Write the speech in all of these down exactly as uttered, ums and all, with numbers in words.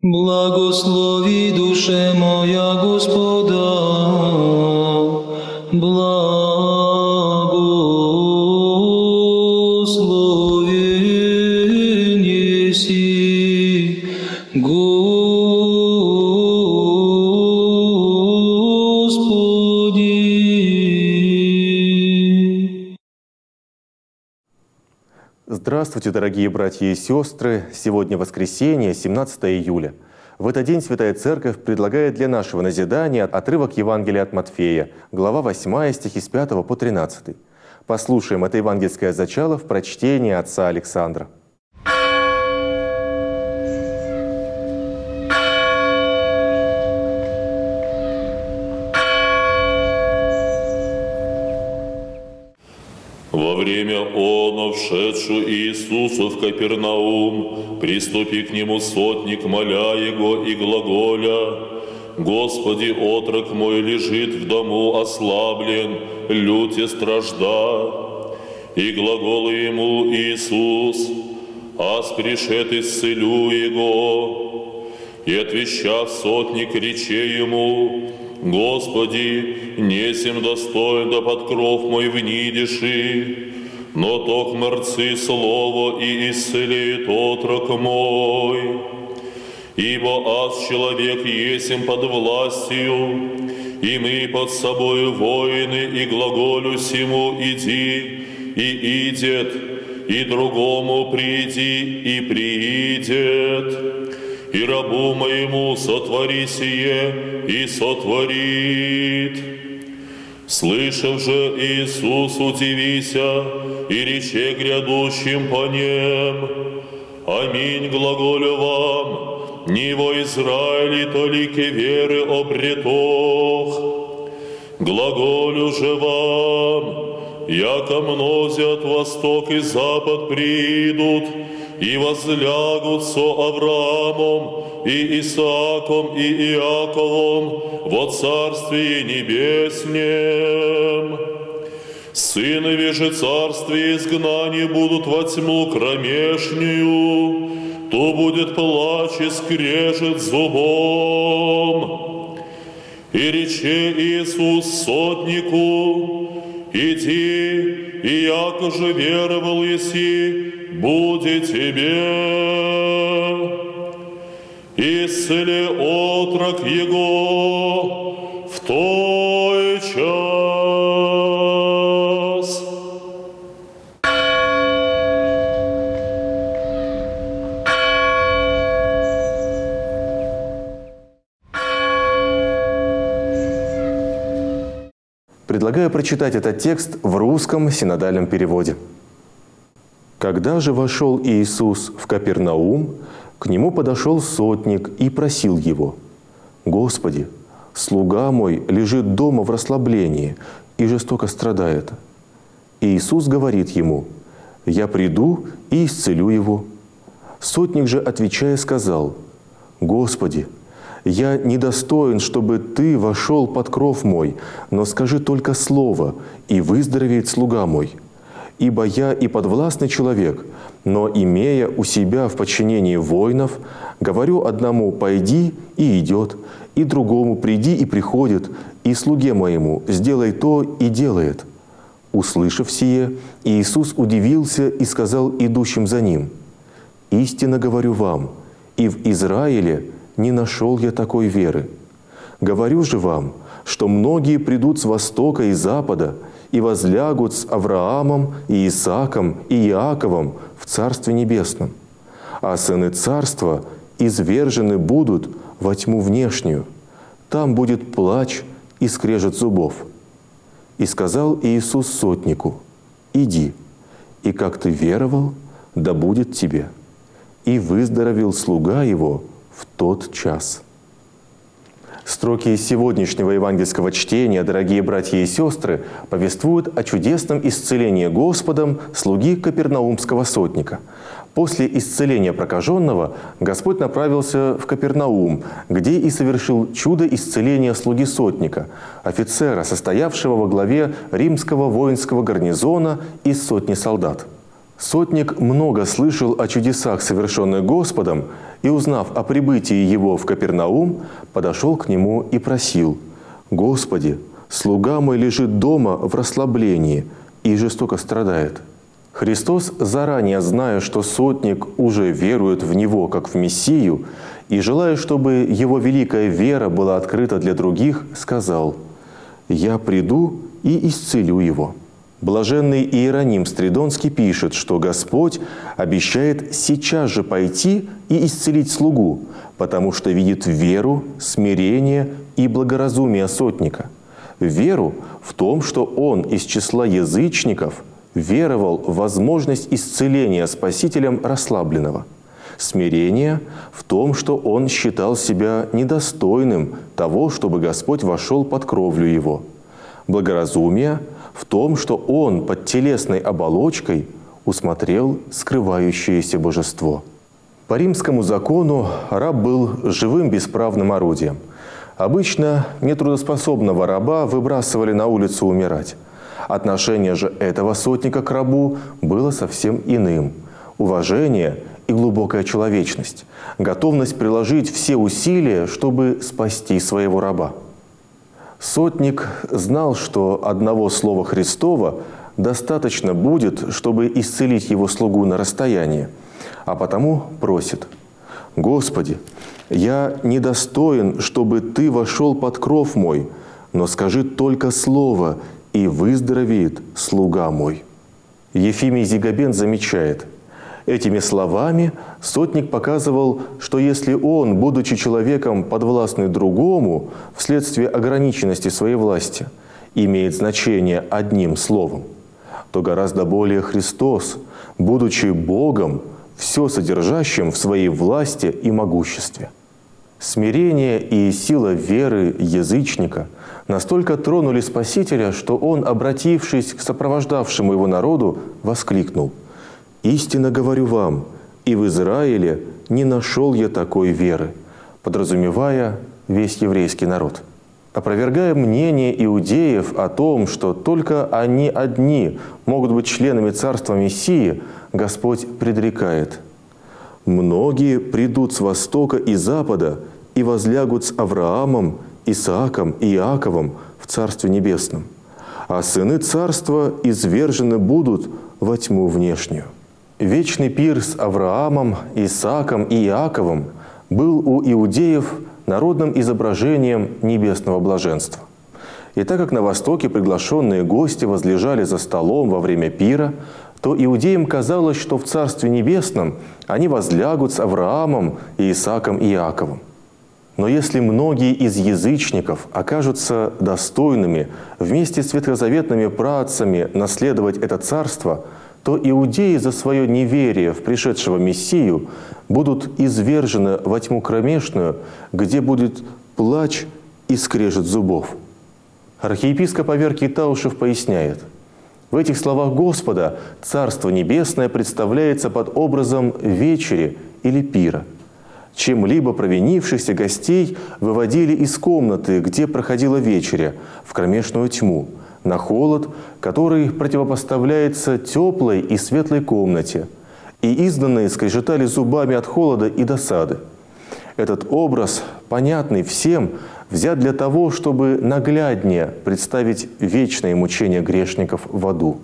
Благослови, душе моя, Господа, благословен еси, Господи. Здравствуйте, дорогие братья и сестры! Сегодня воскресенье, семнадцатое июля. В этот день Святая Церковь предлагает для нашего назидания отрывок Евангелия от Матфея, глава восьмая, стихи с пятого по тринадцатый. Послушаем это евангельское зачало в прочтении отца Александра. Во время оно, вшедшую Иисусу в Капернаум, приступи к нему сотник, моля его и глаголя: «Господи, отрок мой лежит в дому ослаблен, люте стражда». И глагол ему Иисус: «Аз пришед исцелю его». И отвечав сотник, рече ему: «Господи, несем достоин, да под кров мой внидиши, но ток мрцы слово и исцелит отрок мой. Ибо аз человек есем под властью, и мы под собою воины, и глаголю сему иди, и идет, и другому приди, и приидет. И рабу моему сотвори сие, и сотворит». Слышав же, Иисус удивися, и рече грядущим по нем: «Аминь, глаголю вам, не во Израиле толике веры обретох. Глаголю же вам, яко мнози от восток и запад придут, и возлягут со Авраамом, и Исааком, и Иаковом во Царстве Небеснем. Сынови же Царстве изгнания будут во тьму кромешнюю, то будет плач и скрежет зубом». И рече Иисус сотнику: «Иди, и яко же веровал еси, будет тебе». Исцели отрок его в той час. Предлагаю прочитать этот текст в русском синодальном переводе. «Когда же вошел Иисус в Капернаум, к нему подошел сотник и просил его: „Господи, слуга мой лежит дома в расслаблении и жестоко страдает“. И Иисус говорит ему: „Я приду и исцелю его“. Сотник же, отвечая, сказал: „Господи, я недостоин, чтобы Ты вошел под кров мой, но скажи только слово, и выздоровеет слуга мой. Ибо я и подвластный человек, но, имея у себя в подчинении воинов, говорю одному: пойди, и идет, и другому: приди, и приходит, и слуге моему: сделай то, и делает». Услышав сие, Иисус удивился и сказал идущим за Ним: «Истинно говорю вам, и в Израиле не нашел я такой веры. Говорю же вам, что многие придут с востока и запада, и возлягут с Авраамом, и Исааком, и Иаковом в Царстве Небесном. А сыны Царства извержены будут во тьму внешнюю. Там будет плач и скрежет зубов». И сказал Иисус сотнику: «Иди, и как ты веровал, да будет тебе». И выздоровел слуга его в тот час». Строки из сегодняшнего евангельского чтения, дорогие братья и сестры, повествуют о чудесном исцелении Господом слуги капернаумского сотника. После исцеления прокаженного Господь направился в Капернаум, где и совершил чудо исцеления слуги сотника, офицера, состоявшего во главе римского воинского гарнизона из сотни солдат. Сотник много слышал о чудесах, совершенных Господом, и, узнав о прибытии его в Капернаум, подошел к нему и просил: «Господи, слуга мой лежит дома в расслаблении и жестоко страдает». Христос, заранее зная, что сотник уже верует в Него как в Мессию, и желая, чтобы его великая вера была открыта для других, сказал: «Я приду и исцелю его». Блаженный Иероним Стридонский пишет, что Господь обещает сейчас же пойти и исцелить слугу, потому что видит веру, смирение и благоразумие сотника. Веру в том, что он из числа язычников веровал в возможность исцеления Спасителем расслабленного. Смирение в том, что он считал себя недостойным того, чтобы Господь вошел под кровлю его. Благоразумие в том, что он под телесной оболочкой усмотрел скрывающееся божество. По римскому закону раб был живым бесправным орудием. Обычно нетрудоспособного раба выбрасывали на улицу умирать. Отношение же этого сотника к рабу было совсем иным. Уважение и глубокая человечность, готовность приложить все усилия, чтобы спасти своего раба. Сотник знал, что одного слова Христова достаточно будет, чтобы исцелить его слугу на расстоянии, а потому просит: «Господи, я недостоин, чтобы Ты вошел под кров мой, но скажи только слово, и выздоровеет слуга мой». Ефимий Зигабен замечает: этими словами сотник показывал, что если он, будучи человеком подвластный другому вследствие ограниченности своей власти, имеет значение одним словом, то гораздо более Христос, будучи Богом, все содержащим в своей власти и могуществе. Смирение и сила веры язычника настолько тронули Спасителя, что он, обратившись к сопровождавшему его народу, воскликнул: «Истинно говорю вам, и в Израиле не нашел я такой веры», подразумевая весь еврейский народ. Опровергая мнение иудеев о том, что только они одни могут быть членами Царства Мессии, Господь предрекает: «Многие придут с востока и запада и возлягут с Авраамом, Исааком и Иаковом в Царстве Небесном, а сыны Царства извержены будут во тьму внешнюю». Вечный пир с Авраамом, Исааком и Иаковом был у иудеев народным изображением небесного блаженства. И так как на Востоке приглашенные гости возлежали за столом во время пира, то иудеям казалось, что в Царстве Небесном они возлягут с Авраамом, Исааком и Иаковом. Но если многие из язычников окажутся достойными вместе с ветхозаветными праотцами наследовать это царство, то иудеи за свое неверие в пришедшего Мессию будут извержены во тьму кромешную, где будет плач и скрежет зубов. Архиепископ Аверкий Таушев поясняет: в этих словах Господа Царство Небесное представляется под образом вечери или пира. Чем-либо провинившихся гостей выводили из комнаты, где проходила вечеря, в кромешную тьму, на холод, который противопоставляется теплой и светлой комнате, и изгнанные скрежетали зубами от холода и досады. Этот образ, понятный всем, взят для того, чтобы нагляднее представить вечное мучение грешников в аду.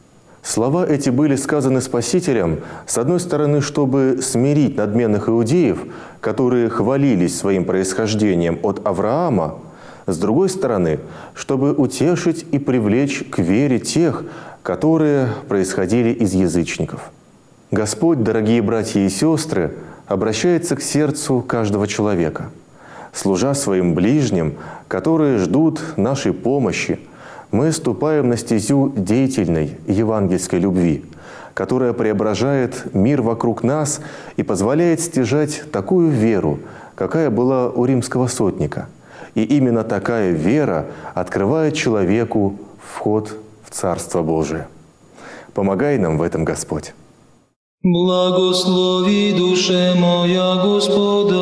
Слова эти были сказаны Спасителем, с одной стороны, чтобы смирить надменных иудеев, которые хвалились своим происхождением от Авраама, с другой стороны, чтобы утешить и привлечь к вере тех, которые происходили из язычников. Господь, дорогие братья и сестры, обращается к сердцу каждого человека. Служа своим ближним, которые ждут нашей помощи, мы ступаем на стезю деятельной евангельской любви, которая преображает мир вокруг нас и позволяет стяжать такую веру, какая была у римского сотника. И именно такая вера открывает человеку вход в Царство Божие. Помогай нам в этом, Господь. Благослови, душе моя, Господа,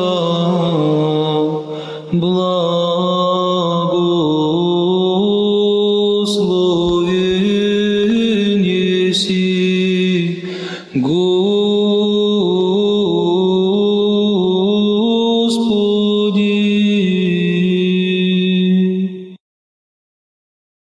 благословен еси, Господи.